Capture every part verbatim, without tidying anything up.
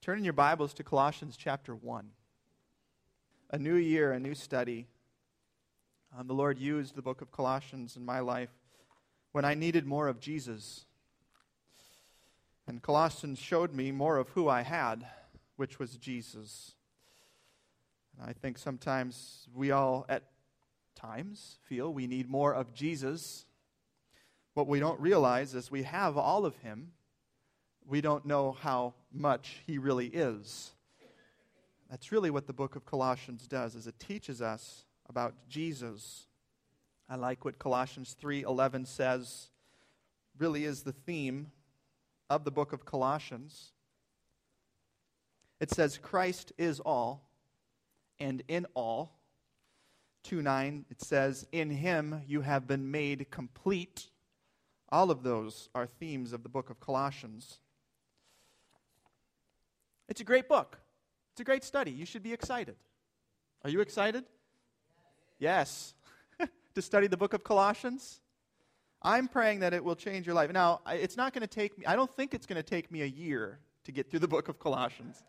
Turn in your Bibles to Colossians chapter one. A new year, a new study. Um, the Lord used the book of Colossians in my life when I needed more of Jesus. And Colossians showed me more of who I had, which was Jesus. And I think sometimes we all at times feel we need more of Jesus. What we don't realize is we have all of him. We don't know how much he really is. That's really what the book of Colossians does, is it teaches us about Jesus. I like what Colossians three eleven says, really is the theme of the book of Colossians. It says, Christ is all, and in all. two nine, it says, in him you have been made complete. All of those are themes of the book of Colossians. It's a great book. It's a great study. You should be excited. Are you excited? Yes. To study the book of Colossians? I'm praying that it will change your life. Now, it's not going to take me, I don't think it's going to take me a year to get through the book of Colossians.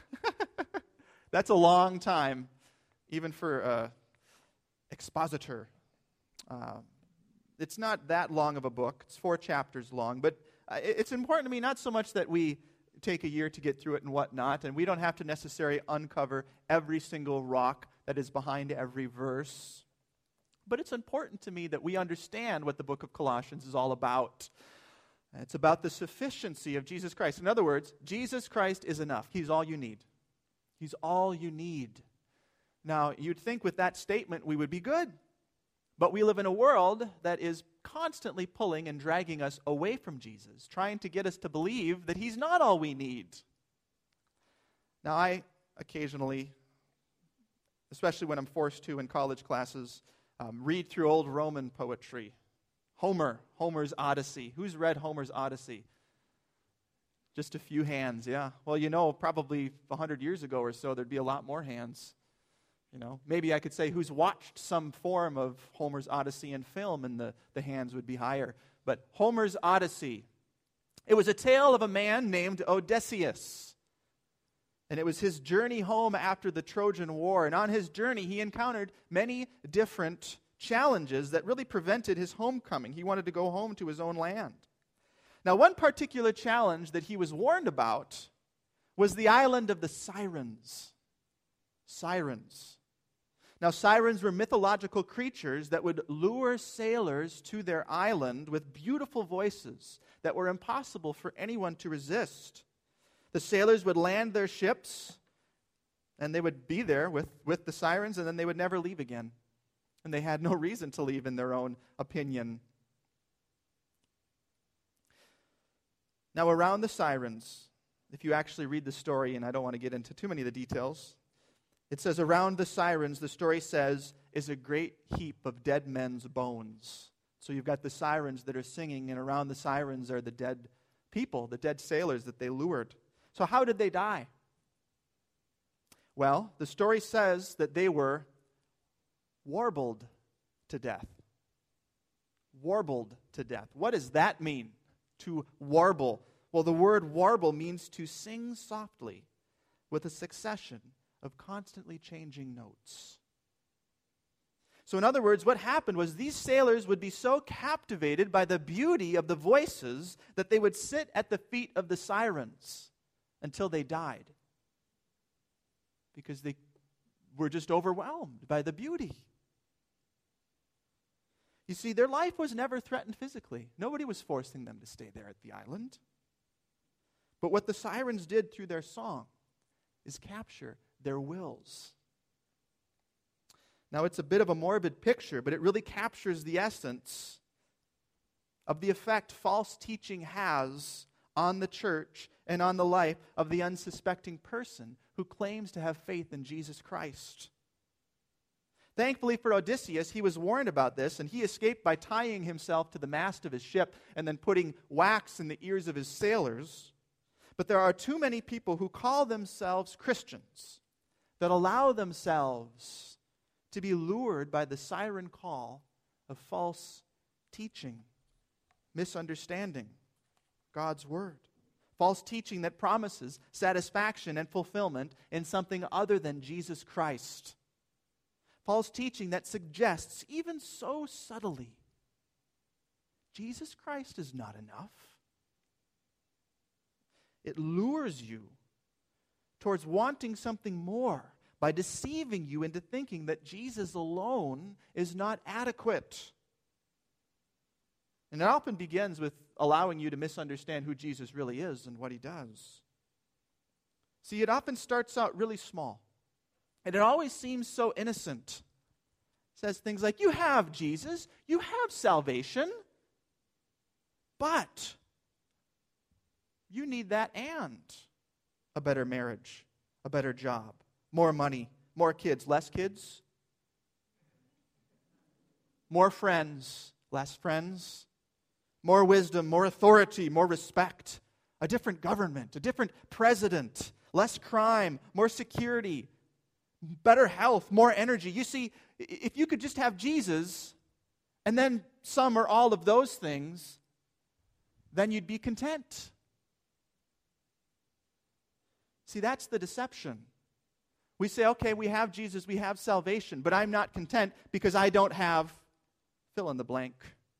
That's a long time, even for an expositor. Uh, it's not that long of a book. It's four chapters long. But uh, it's important to me not so much that we take a year to get through it and whatnot, and we don't have to necessarily uncover every single rock that is behind every verse. But it's important to me that we understand what the book of Colossians is all about. It's about the sufficiency of Jesus Christ. In other words, Jesus Christ is enough. He's all you need. He's all you need. Now, you'd think with that statement we would be good. But we live in a world that is constantly pulling and dragging us away from Jesus, trying to get us to believe that he's not all we need. Now, I occasionally, especially when I'm forced to in college classes, um, read through old Roman poetry. Homer, Homer's Odyssey. Who's read Homer's Odyssey? Just a few hands, yeah. Well, you know, probably one hundred years ago or so, there'd be a lot more hands. You know, maybe I could say who's watched some form of Homer's Odyssey in film, and the, the hands would be higher. But Homer's Odyssey, it was a tale of a man named Odysseus. And it was his journey home after the Trojan War. And on his journey, he encountered many different challenges that really prevented his homecoming. He wanted to go home to his own land. Now, one particular challenge that he was warned about was the island of the Sirens. Sirens. Now, sirens were mythological creatures that would lure sailors to their island with beautiful voices that were impossible for anyone to resist. The sailors would land their ships, and they would be there with, with the sirens, and then they would never leave again. And they had no reason to leave, in their own opinion. Now, around the sirens, if you actually read the story, and I don't want to get into too many of the details, it says, around the sirens, the story says, is a great heap of dead men's bones. So you've got the sirens that are singing, and around the sirens are the dead people, the dead sailors that they lured. So how did they die? Well, the story says that they were warbled to death. Warbled to death. What does that mean, to warble? Well, the word warble means to sing softly with a succession of constantly changing notes. So in other words, what happened was these sailors would be so captivated by the beauty of the voices that they would sit at the feet of the sirens until they died, because they were just overwhelmed by the beauty. You see, their life was never threatened physically. Nobody was forcing them to stay there at the island. But what the sirens did through their song is capture their wills. Now, it's a bit of a morbid picture, but it really captures the essence of the effect false teaching has on the church and on the life of the unsuspecting person who claims to have faith in Jesus Christ. Thankfully for Odysseus, he was warned about this, and he escaped by tying himself to the mast of his ship and then putting wax in the ears of his sailors. But there are too many people who call themselves Christians that allow themselves to be lured by the siren call of false teaching, misunderstanding God's word. false teaching that promises satisfaction and fulfillment in something other than Jesus Christ. False teaching that suggests, even so subtly, Jesus Christ is not enough. It lures you towards wanting something more by deceiving you into thinking that Jesus alone is not adequate. And it often begins with allowing you to misunderstand who Jesus really is and what he does. See, it often starts out really small. And it always seems so innocent. It says things like, you have Jesus, you have salvation, but you need that and a better marriage, a better job, more money, more kids, less kids, more friends, less friends, more wisdom, more authority, more respect, a different government, a different president, less crime, more security, better health, more energy. You see, if you could just have Jesus and then some or all of those things, then you'd be content. See, that's the deception. We say, okay, we have Jesus, we have salvation, but I'm not content because I don't have fill in the blank.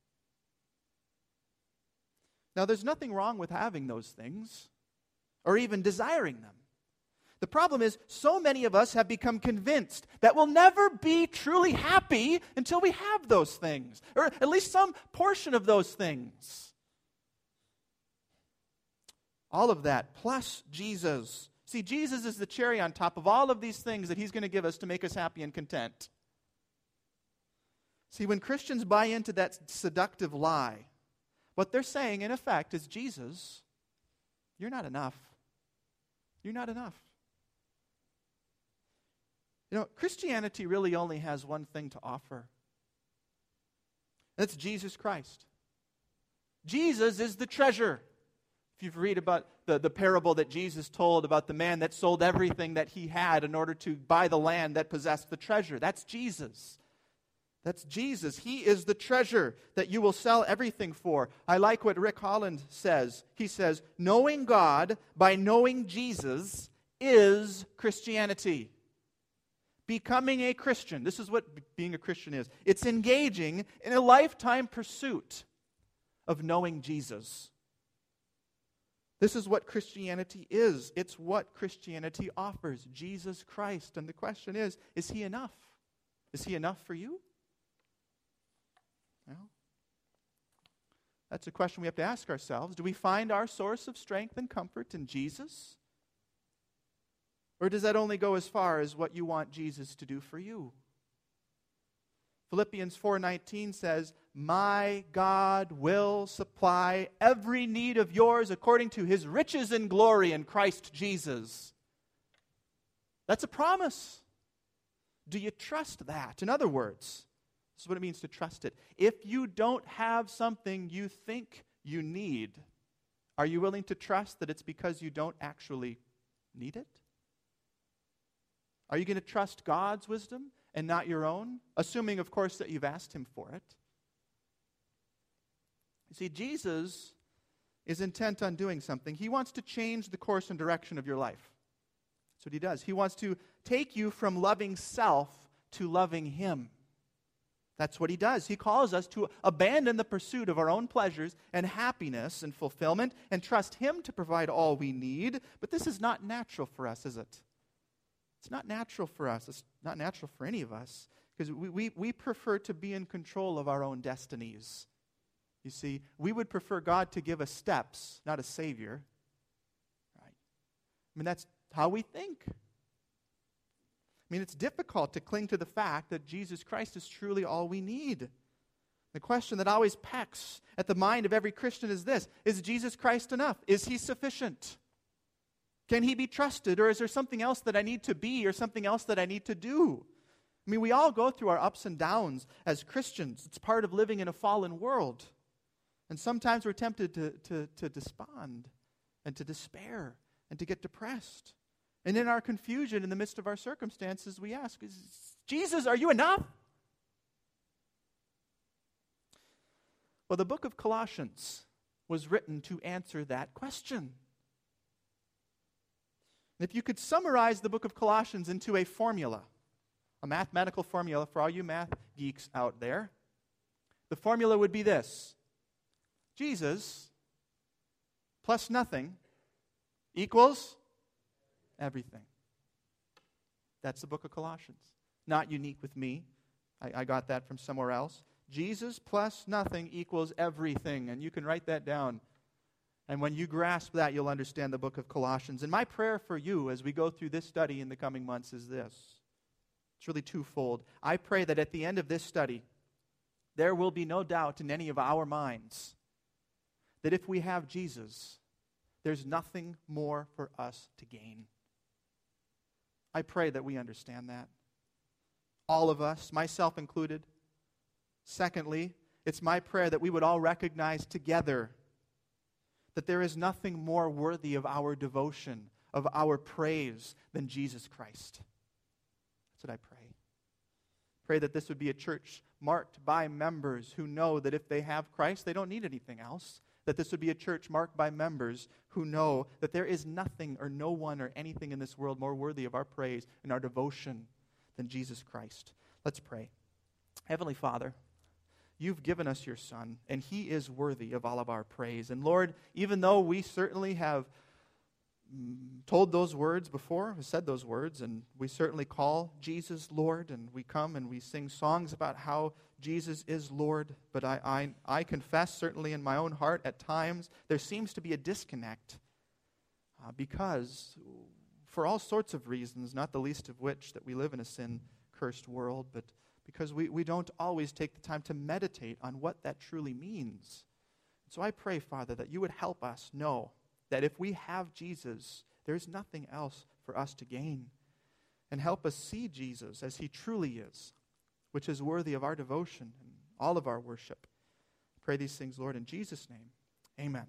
Now, there's nothing wrong with having those things or even desiring them. The problem is, so many of us have become convinced that we'll never be truly happy until we have those things, or at least some portion of those things. All of that, plus Jesus. See, Jesus is the cherry on top of all of these things that he's going to give us to make us happy and content. See, when Christians buy into that seductive lie, what they're saying, in effect, is, Jesus, you're not enough. You're not enough. You know, Christianity really only has one thing to offer. That's Jesus Christ. Jesus is the treasure. If you read about the, the parable that Jesus told about the man that sold everything that he had in order to buy the land that possessed the treasure, that's Jesus. That's Jesus. He is the treasure that you will sell everything for. I like what Rick Holland says. He says, knowing God by knowing Jesus is Christianity. Becoming a Christian, this is what being a Christian is. It's engaging in a lifetime pursuit of knowing Jesus. This is what Christianity is. It's what Christianity offers, Jesus Christ. And the question is, is he enough? Is he enough for you? Well, that's a question we have to ask ourselves. Do we find our source of strength and comfort in Jesus? Or does that only go as far as what you want Jesus to do for you? Philippians four nineteen says, my God will supply every need of yours according to his riches and glory in Christ Jesus. That's a promise. Do you trust that? In other words, this is what it means to trust it. If you don't have something you think you need, are you willing to trust that it's because you don't actually need it? Are you going to trust God's wisdom and not your own? Assuming, of course, that you've asked him for it. You see, Jesus is intent on doing something. He wants to change the course and direction of your life. That's what he does. He wants to take you from loving self to loving him. That's what he does. He calls us to abandon the pursuit of our own pleasures and happiness and fulfillment and trust him to provide all we need. But this is not natural for us, is it? It's not natural for us. It's not natural for any of us because we, we, we prefer to be in control of our own destinies. You see, we would prefer God to give us steps, not a savior. Right? I mean, that's how we think. I mean, it's difficult to cling to the fact that Jesus Christ is truly all we need. The question that always pecks at the mind of every Christian is this: is Jesus Christ enough? Is he sufficient? Can he be trusted, or is there something else that I need to be or something else that I need to do? I mean, we all go through our ups and downs as Christians. It's part of living in a fallen world. And sometimes we're tempted to, to, to despond and to despair and to get depressed. And in our confusion, in the midst of our circumstances, we ask, Jesus, are you enough? Well, the book of Colossians was written to answer that question. If you could summarize the book of Colossians into a formula, a mathematical formula for all you math geeks out there, the formula would be this: Jesus plus nothing equals everything. That's the book of Colossians. Not unique with me. I, I got that from somewhere else. Jesus plus nothing equals everything. And you can write that down. And when you grasp that, you'll understand the book of Colossians. And my prayer for you as we go through this study in the coming months is this. It's really twofold. I pray that at the end of this study, there will be no doubt in any of our minds that if we have Jesus, there's nothing more for us to gain. I pray that we understand that. All of us, myself included. Secondly, it's my prayer that we would all recognize together that there is nothing more worthy of our devotion, of our praise, than Jesus Christ. That's what I pray. Pray that this would be a church marked by members who know that if they have Christ, they don't need anything else. That this would be a church marked by members who know that there is nothing or no one or anything in this world more worthy of our praise and our devotion than Jesus Christ. Let's pray. Heavenly Father, you've given us your Son, and he is worthy of all of our praise. And Lord, even though we certainly have told those words before, said those words, and we certainly call Jesus Lord, and we come and we sing songs about how Jesus is Lord, but I, I, I confess certainly in my own heart at times there seems to be a disconnect uh, because for all sorts of reasons, not the least of which that we live in a sin-cursed world, but because we, we don't always take the time to meditate on what that truly means. So I pray, Father, that you would help us know that if we have Jesus, there's nothing else for us to gain. And help us see Jesus as he truly is, which is worthy of our devotion and all of our worship. I pray these things, Lord, in Jesus' name. Amen.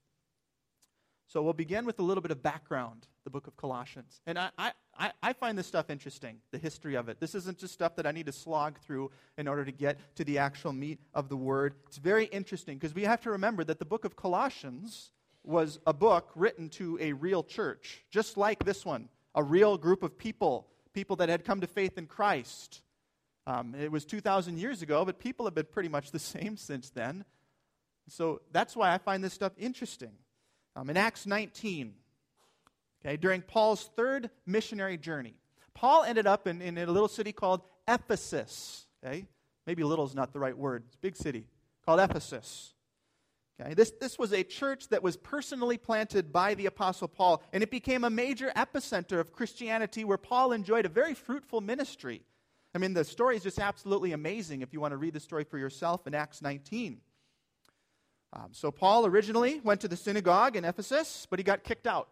So we'll begin with a little bit of background, the book of Colossians. And I, I, I find this stuff interesting, the history of it. This isn't just stuff that I need to slog through in order to get to the actual meat of the word. It's very interesting because we have to remember that the book of Colossians was a book written to a real church, just like this one, a real group of people, people that had come to faith in Christ. Um, it was two thousand years ago, but people have been pretty much the same since then. So that's why I find this stuff interesting. Um, in Acts nineteen, okay, during Paul's third missionary journey, Paul ended up in, in a little city called Ephesus. Okay, maybe little is not the right word. It's a big city called Ephesus. Okay, this, this was a church that was personally planted by the Apostle Paul, and it became a major epicenter of Christianity where Paul enjoyed a very fruitful ministry. I mean, the story is just absolutely amazing if you want to read the story for yourself in Acts nineteen. Um, so Paul originally went to the synagogue in Ephesus, but he got kicked out.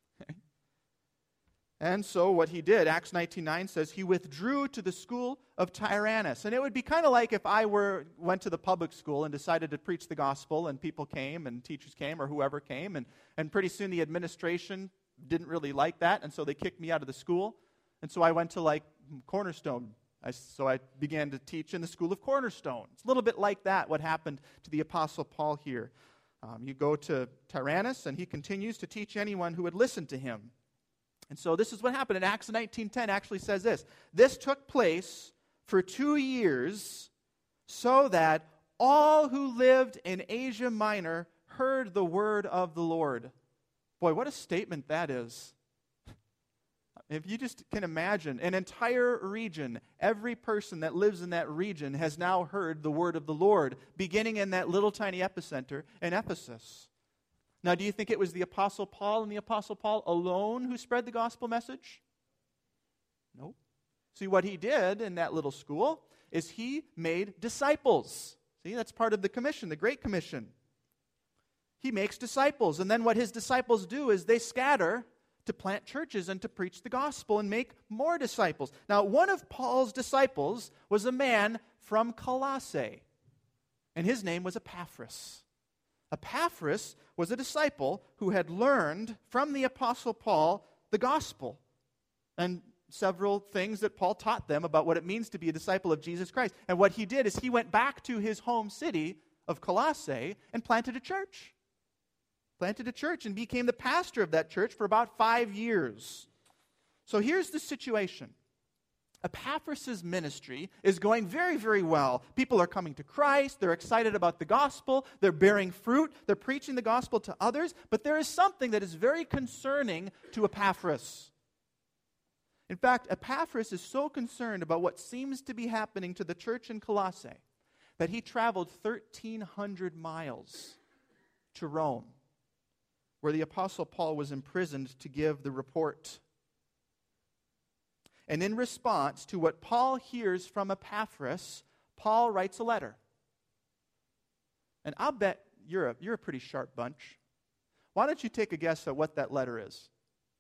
And so what he did, Acts nineteen nine says, he withdrew to the school of Tyrannus. And it would be kind of like if I were went to the public school and decided to preach the gospel, and people came, and teachers came, or whoever came, and, and pretty soon the administration didn't really like that, and so they kicked me out of the school. And so I went to, like, Cornerstone. I, so I began to teach in the school of Cornerstone. It's a little bit like that, what happened to the Apostle Paul here. Um, you go to Tyrannus, and he continues to teach anyone who would listen to him. And so this is what happened. In Acts nineteen ten actually says this. This took place for two years so that all who lived in Asia Minor heard the word of the Lord. Boy, what a statement that is. If you just can imagine, an entire region, every person that lives in that region has now heard the word of the Lord, beginning in that little tiny epicenter in Ephesus. Now, do you think it was the Apostle Paul and the Apostle Paul alone who spread the gospel message? Nope. See, what he did in that little school is he made disciples. See, that's part of the commission, the Great Commission. He makes disciples, and then what his disciples do is they scatter to plant churches and to preach the gospel and make more disciples. Now, one of Paul's disciples was a man from Colossae, and his name was Epaphras. Epaphras was a disciple who had learned from the Apostle Paul the gospel and several things that Paul taught them about what it means to be a disciple of Jesus Christ. And what he did is he went back to his home city of Colossae and planted a church. planted a church and became the pastor of that church for about five years. So here's the situation. Epaphras' ministry is going very, very well. People are coming to Christ. They're excited about the gospel. They're bearing fruit. They're preaching the gospel to others. But there is something that is very concerning to Epaphras. In fact, Epaphras is so concerned about what seems to be happening to the church in Colossae that he traveled thirteen hundred miles to Rome, where the Apostle Paul was imprisoned, to give the report. And in response to what Paul hears from Epaphras, Paul writes a letter. And I'll bet you're a, you're a pretty sharp bunch. Why don't you take a guess at what that letter is?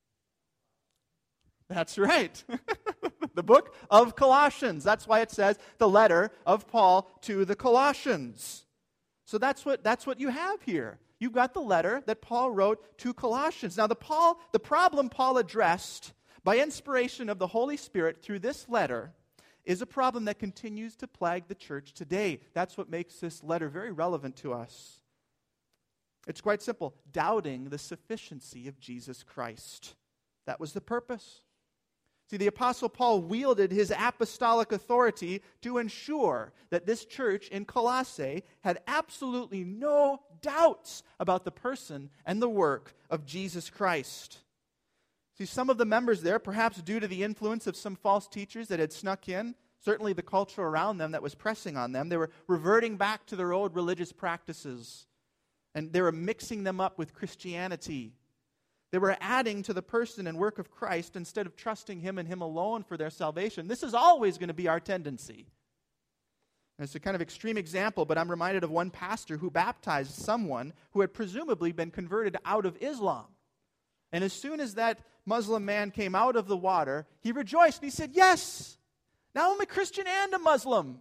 That's right. The book of Colossians. That's why it says the letter of Paul to the Colossians. So that's what, that's what you have here. You've got the letter that Paul wrote to Colossians. Now the Paul, the problem Paul addressed by inspiration of the Holy Spirit through this letter is a problem that continues to plague the church today. That's what makes this letter very relevant to us. It's quite simple. Doubting the sufficiency of Jesus Christ. That was the purpose. See, the Apostle Paul wielded his apostolic authority to ensure that this church in Colossae had absolutely no doubts about the person and the work of Jesus Christ. See, some of the members there, perhaps due to the influence of some false teachers that had snuck in, certainly the culture around them that was pressing on them, they were reverting back to their old religious practices. And they were mixing them up with Christianity. They were adding to the person and work of Christ instead of trusting Him and Him alone for their salvation. This is always going to be our tendency. And it's a kind of extreme example, but I'm reminded of one pastor who baptized someone who had presumably been converted out of Islam. And as soon as that Muslim man came out of the water, he rejoiced and he said, "Yes, now I'm a Christian and a Muslim."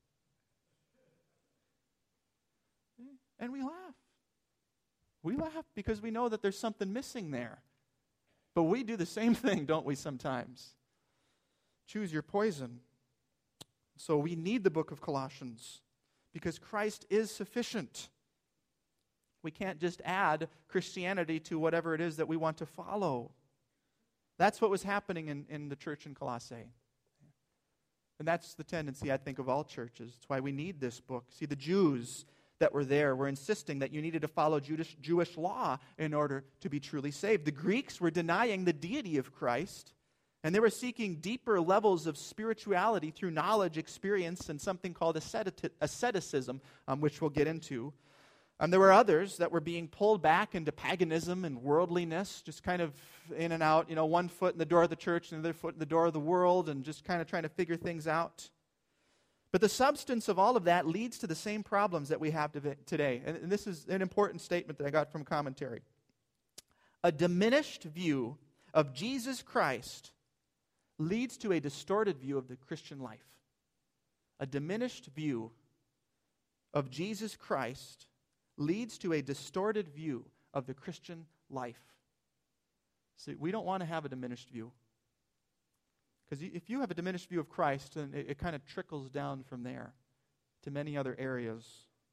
And we laugh. We laugh because we know that there's something missing there. But we do the same thing, don't we, sometimes? Choose your poison. So we need the book of Colossians because Christ is sufficient. We can't just add Christianity to whatever it is that we want to follow. That's what was happening in, in the church in Colossae. And that's the tendency, I think, of all churches. That's why we need this book. See, the Jews that were there were insisting that you needed to follow Jewish, Jewish law in order to be truly saved. The Greeks were denying the deity of Christ, and they were seeking deeper levels of spirituality through knowledge, experience, and something called asceticism, um, which we'll get into. And there were others that were being pulled back into paganism and worldliness, just kind of in and out, you know, one foot in the door of the church and the other foot in the door of the world, and just kind of trying to figure things out. But the substance of all of that leads to the same problems that we have today. And this is an important statement that I got from commentary. A diminished view of Jesus Christ leads to a distorted view of the Christian life. A diminished view of Jesus Christ leads to a distorted view of the Christian life. See, we don't want to have a diminished view. Because if you have a diminished view of Christ, then it, it kind of trickles down from there to many other areas.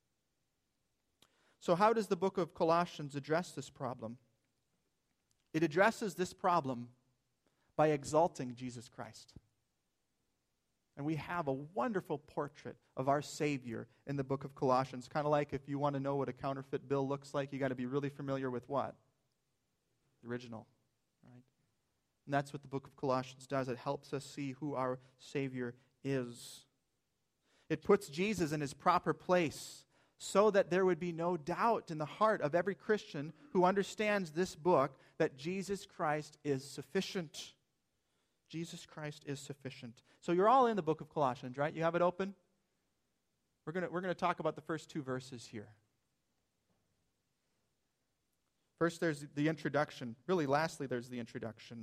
So how does the book of Colossians address this problem? It addresses this problem by exalting Jesus Christ. And we have a wonderful portrait of our Savior in the book of Colossians. Kind of like if you want to know what a counterfeit bill looks like, you got to be really familiar with what? The original, right? And that's what the book of Colossians does. It helps us see who our Savior is. It puts Jesus in His proper place so that there would be no doubt in the heart of every Christian who understands this book that Jesus Christ is sufficient. Jesus Christ is sufficient. So you're all in the book of Colossians, right? You have it open? We're going to we're going to talk about the first two verses here. First, there's the introduction. Really, lastly, there's the introduction.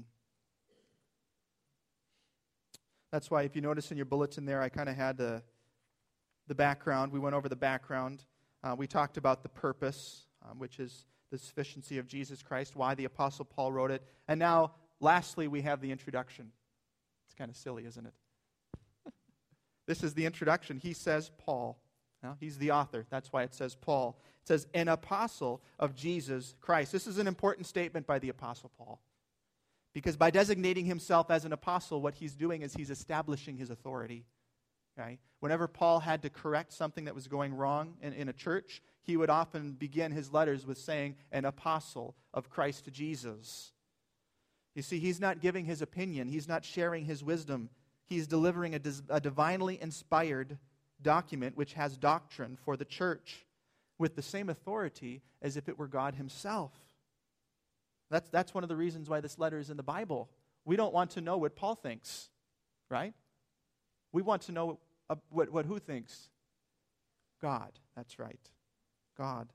That's why if you notice in your bulletin there, I kind of had the, the background. We went over the background. Uh, we talked about the purpose, um, which is the sufficiency of Jesus Christ, why the Apostle Paul wrote it. And now, lastly, we have the introduction. It's kind of silly, isn't it? This is the introduction. He says, Paul. Now, he's the author. That's why it says Paul. It says, an apostle of Jesus Christ. This is an important statement by the Apostle Paul. Because by designating himself as an apostle, what he's doing is he's establishing his authority. Right? Whenever Paul had to correct something that was going wrong in, in a church, he would often begin his letters with saying, an apostle of Christ Jesus. You see, he's not giving his opinion. He's not sharing his wisdom. He's delivering a, a divinely inspired document which has doctrine for the church with the same authority as if it were God himself. That's, that's one of the reasons why this letter is in the Bible. We don't want to know what Paul thinks, right? We want to know uh, what, what who thinks? God. That's right. God.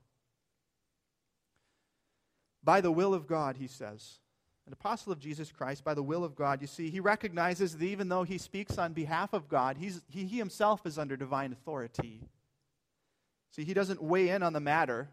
By the will of God, he says. An apostle of Jesus Christ, by the will of God. You see, he recognizes that even though he speaks on behalf of God, he's, he, he himself is under divine authority. See, he doesn't weigh in on the matter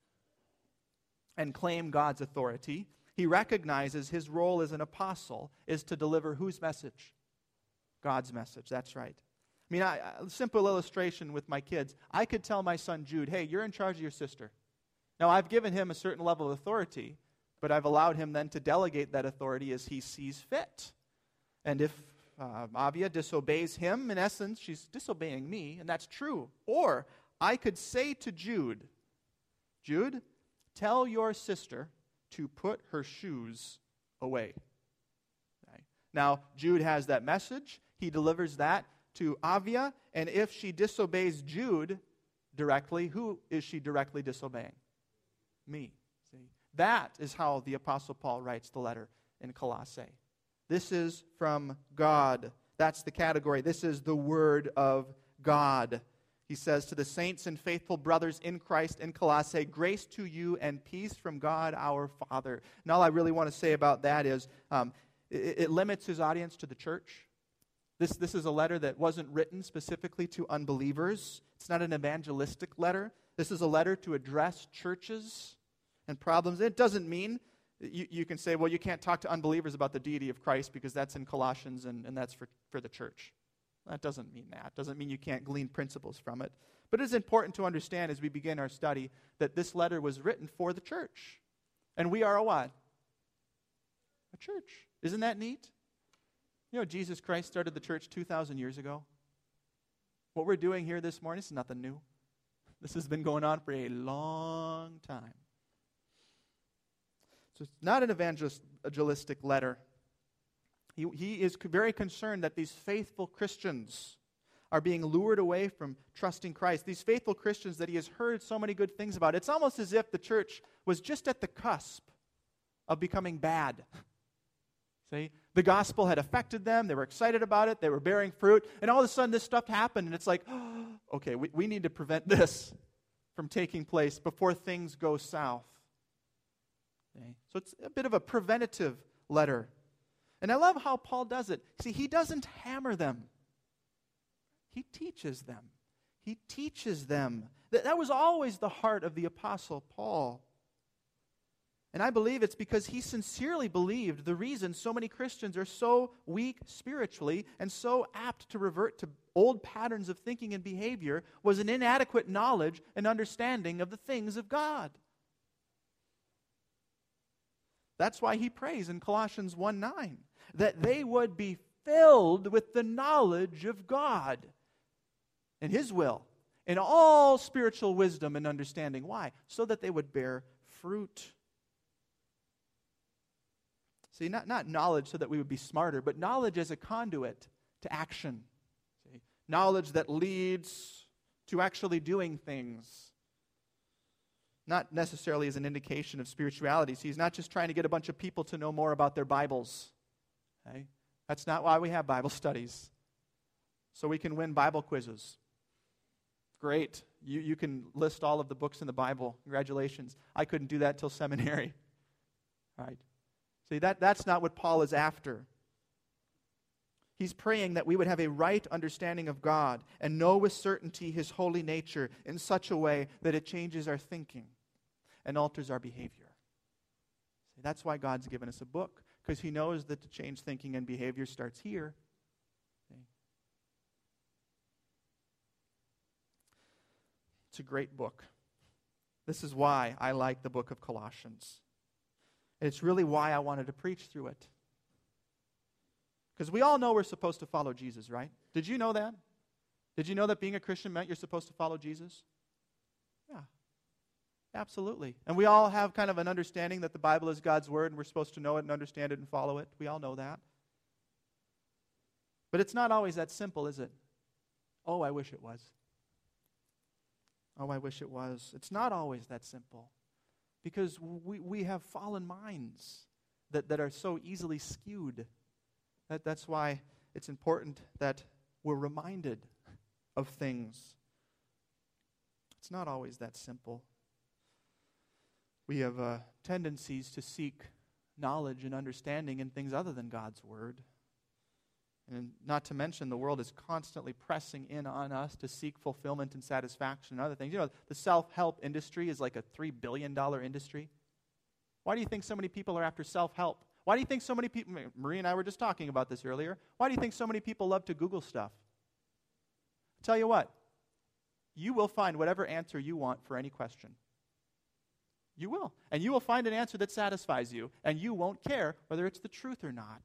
and claim God's authority. He recognizes his role as an apostle is to deliver whose message? God's message. That's right. I mean, I, a simple illustration with my kids. I could tell my son Jude, hey, you're in charge of your sister. Now, I've given him a certain level of authority, but I've allowed him then to delegate that authority as he sees fit. And if uh, Avia disobeys him, in essence, she's disobeying me, and that's true. Or I could say to Jude, Jude, tell your sister to put her shoes away. Okay. Now, Jude has that message. He delivers that to Avia, and if she disobeys Jude directly, who is she directly disobeying? Me. See? That is how the Apostle Paul writes the letter in Colossae. This is from God. That's the category. This is the Word of God. He says to the saints and faithful brothers in Christ in Colossae, grace to you and peace from God our Father. And all I really want to say about that is um, it, it limits his audience to the church. This, this is a letter that wasn't written specifically to unbelievers. It's not an evangelistic letter. This is a letter to address churches and problems. It doesn't mean, you, you can say, well, you can't talk to unbelievers about the deity of Christ because that's in Colossians and, and that's for, for the church. That doesn't mean that. It doesn't mean you can't glean principles from it. But it is important to understand as we begin our study that this letter was written for the church. And we are a what? A church. Isn't that neat? You know, Jesus Christ started the church two thousand years ago. What we're doing here this morning is nothing new. This has been going on for a long time. So it's not an evangelistic letter. He, he is very concerned that these faithful Christians are being lured away from trusting Christ. These faithful Christians that he has heard so many good things about. It's almost as if the church was just at the cusp of becoming bad. See? The gospel had affected them. They were excited about it. They were bearing fruit. And all of a sudden this stuff happened. And it's like, oh, okay, we, we need to prevent this from taking place before things go south. Okay? So it's a bit of a preventative letter. And I love how Paul does it. See, he doesn't hammer them. He teaches them. He teaches them. That, that was always the heart of the Apostle Paul. And I believe it's because he sincerely believed the reason so many Christians are so weak spiritually and so apt to revert to old patterns of thinking and behavior was an inadequate knowledge and understanding of the things of God. That's why he prays in Colossians one nine, that they would be filled with the knowledge of God and his will, in all spiritual wisdom and understanding. Why? So that they would bear fruit. See, not, not knowledge so that we would be smarter, but knowledge as a conduit to action. See? Knowledge that leads to actually doing things. Not necessarily as an indication of spirituality. See, he's not just trying to get a bunch of people to know more about their Bibles. Okay? That's not why we have Bible studies. So we can win Bible quizzes. Great. You, you can list all of the books in the Bible. Congratulations. I couldn't do that till seminary. All right. See, that, that's not what Paul is after. He's praying that we would have a right understanding of God and know with certainty his holy nature in such a way that it changes our thinking and alters our behavior. See, that's why God's given us a book, because he knows that to change thinking and behavior starts here. See? It's a great book. This is why I like the book of Colossians. And it's really why I wanted to preach through it. Because we all know we're supposed to follow Jesus, right? Did you know that? Did you know that being a Christian meant you're supposed to follow Jesus? Yeah. Absolutely. And we all have kind of an understanding that the Bible is God's Word and we're supposed to know it and understand it and follow it. We all know that. But it's not always that simple, is it? Oh, I wish it was. Oh, I wish it was. It's not always that simple. Because we, we have fallen minds that, that are so easily skewed. That, that's why it's important that we're reminded of things. It's not always that simple. We have uh, tendencies to seek knowledge and understanding in things other than God's Word. And not to mention, the world is constantly pressing in on us to seek fulfillment and satisfaction and other things. You know, the self-help industry is like a three billion dollars industry. Why do you think so many people are after self-help? Why do you think so many people, Marie and I were just talking about this earlier, why do you think so many people love to Google stuff? I'll tell you what, you will find whatever answer you want for any question. You will. And you will find an answer that satisfies you, and you won't care whether it's the truth or not.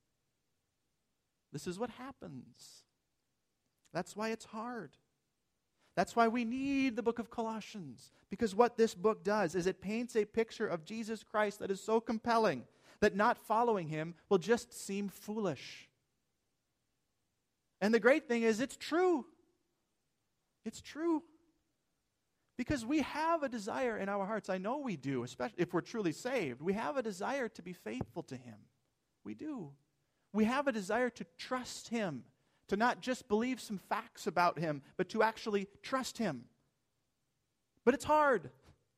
This is what happens. That's why it's hard. That's why we need the book of Colossians. Because what this book does is it paints a picture of Jesus Christ that is so compelling that not following him will just seem foolish. And the great thing is it's true. It's true. Because we have a desire in our hearts. I know we do, especially if we're truly saved. We have a desire to be faithful to him. We do. We have a desire to trust him, to not just believe some facts about him, but to actually trust him. But it's hard.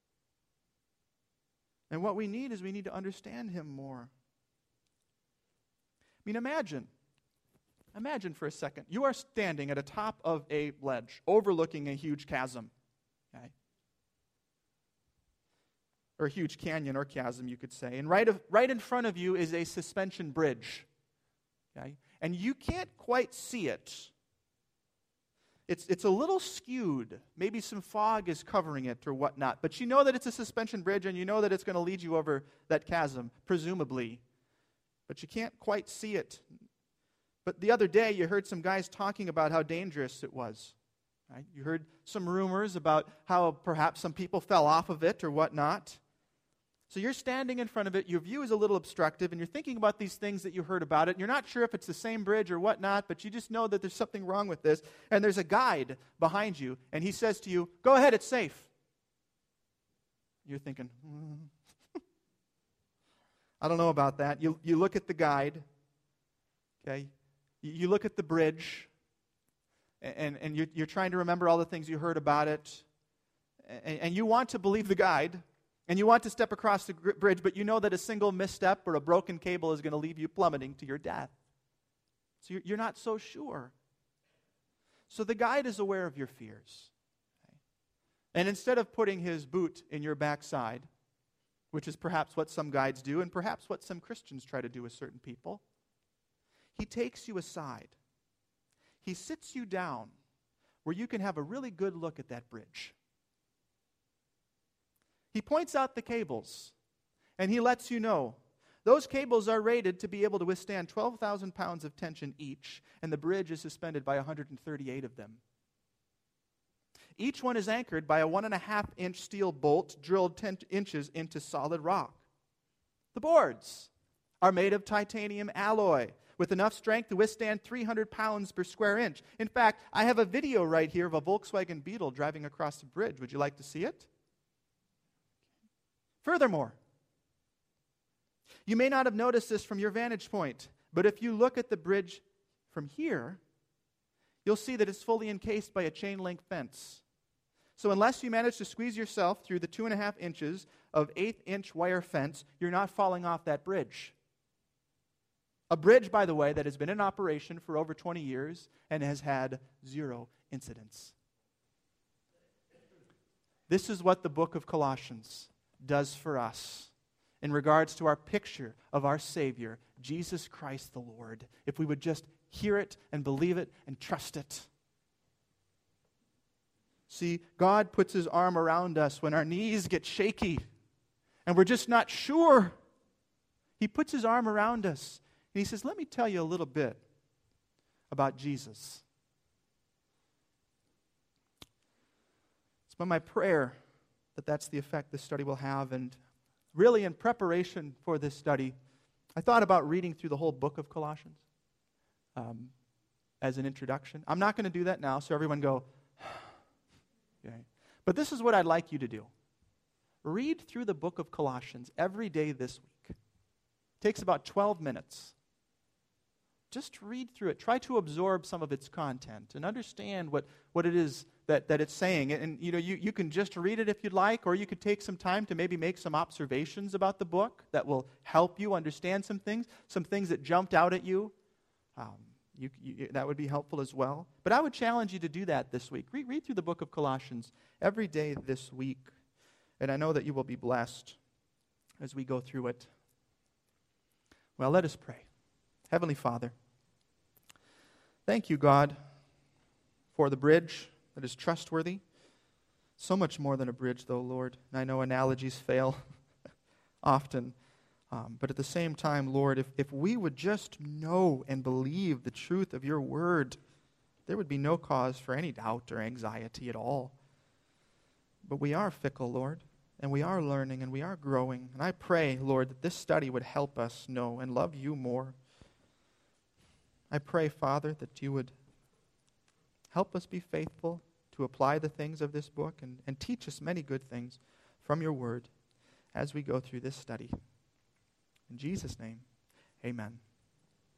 And what we need is we need to understand him more. I mean, imagine, imagine for a second, you are standing at the top of a ledge, overlooking a huge chasm, okay? Or a huge canyon or chasm, you could say. And right, of, right in front of you is a suspension bridge. Okay? And you can't quite see it. It's, it's a little skewed. Maybe some fog is covering it or whatnot. But you know that it's a suspension bridge and you know that it's going to lead you over that chasm, presumably. But you can't quite see it. But the other day you heard some guys talking about how dangerous it was. Right? You heard some rumors about how perhaps some people fell off of it or whatnot. So you're standing in front of it, your view is a little obstructive, and you're thinking about these things that you heard about it, and you're not sure if it's the same bridge or whatnot, but you just know that there's something wrong with this, and there's a guide behind you, and he says to you, go ahead, it's safe. You're thinking, hmm. I don't know about that. You, you look at the guide, okay? You, you look at the bridge, and, and you're, you're trying to remember all the things you heard about it, and, and you want to believe the guide, and you want to step across the gr- bridge, but you know that a single misstep or a broken cable is going to leave you plummeting to your death. So you're, you're not so sure. So the guide is aware of your fears. Okay? And instead of putting his boot in your backside, which is perhaps what some guides do, and perhaps what some Christians try to do with certain people, he takes you aside. He sits you down where you can have a really good look at that bridge. He points out the cables, and he lets you know those cables are rated to be able to withstand twelve thousand pounds of tension each, and the bridge is suspended by one hundred thirty-eight of them. Each one is anchored by a one and a half inch steel bolt drilled ten inches into solid rock. The boards are made of titanium alloy with enough strength to withstand three hundred pounds per square inch. In fact, I have a video right here of a Volkswagen Beetle driving across the bridge. Would you like to see it? Furthermore, you may not have noticed this from your vantage point, but if you look at the bridge from here, you'll see that it's fully encased by a chain link fence. So unless you manage to squeeze yourself through the two and a half inches of eighth inch wire fence, you're not falling off that bridge. A bridge, by the way, that has been in operation for over twenty years and has had zero incidents. This is what the book of Colossians does for us in regards to our picture of our Savior, Jesus Christ the Lord, if we would just hear it and believe it and trust it. See, God puts his arm around us when our knees get shaky and we're just not sure. He puts his arm around us and he says, let me tell you a little bit about Jesus. It's been my prayer that that's the effect this study will have. And really, in preparation for this study, I thought about reading through the whole book of Colossians um, as an introduction. I'm not going to do that now, so everyone go, okay. But this is what I'd like you to do. Read through the book of Colossians every day this week. It takes about twelve minutes. Just read through it. Try to absorb some of its content and understand what, what it is that, that it's saying. And, and you know, you, you can just read it if you'd like, or you could take some time to maybe make some observations about the book that will help you understand some things, some things that jumped out at you. Um, you, you that would be helpful as well. But I would challenge you to do that this week. Read, read through the book of Colossians every day this week. And I know that you will be blessed as we go through it. Well, let us pray. Heavenly Father, thank you, God, for the bridge that is trustworthy. So much more than a bridge, though, Lord. And I know analogies fail often. Um, but at the same time, Lord, if, if we would just know and believe the truth of your word, there would be no cause for any doubt or anxiety at all. But we are fickle, Lord, and we are learning and we are growing. And I pray, Lord, that this study would help us know and love you more. I pray, Father, that you would help us be faithful to apply the things of this book and, and teach us many good things from your word as we go through this study. In Jesus' name, amen.